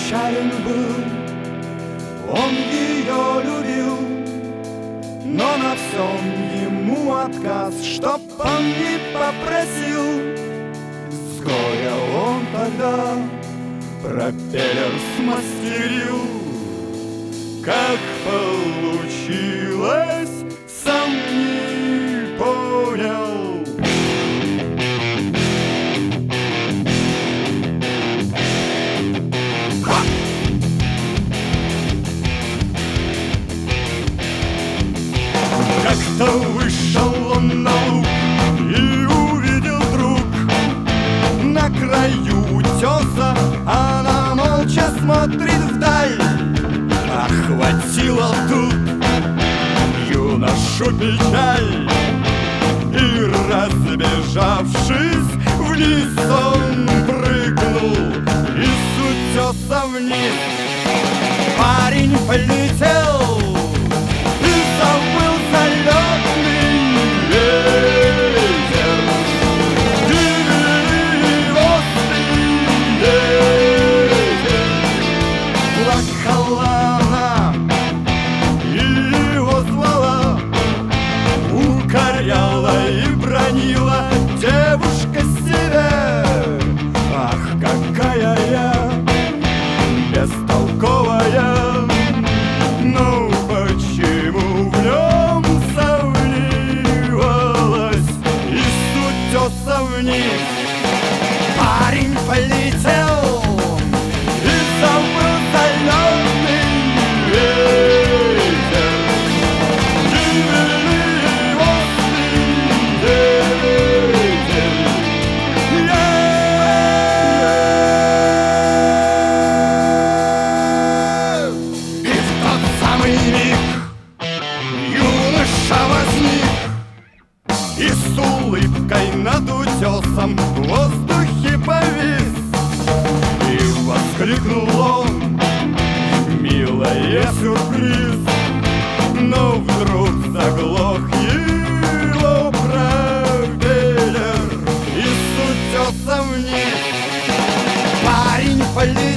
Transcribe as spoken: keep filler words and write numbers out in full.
печален был, он ее любил, но на всем ему отказ, чтоб он не попросил. С горя он тогда пропеллер смастерил. Как получилось, сам не понял. Как-то вышел он на луг и увидел вдруг на краю утеса она молча смотрит вдаль. Охватила тут юношу печаль, и, разбежавшись, вниз он прыгнул и с утеса вниз. Парень полетел и забыл залетный ветер, и острый ветер. Плакала она и его звала, укоряла и бранила девушка себя. Ах, какая я бестолковая! Ну почему в нем сомневалась и с утеса вниз? Парень полетел и забыл залетный ветер, дивный острый ветер. И в тот самый миг юноша возник и с улыбкой над утесом в воздухе повис. И воскликнул он: милая, сюрприз! Но вдруг заглох его пропеллер и с утеса вниз. Парень полетел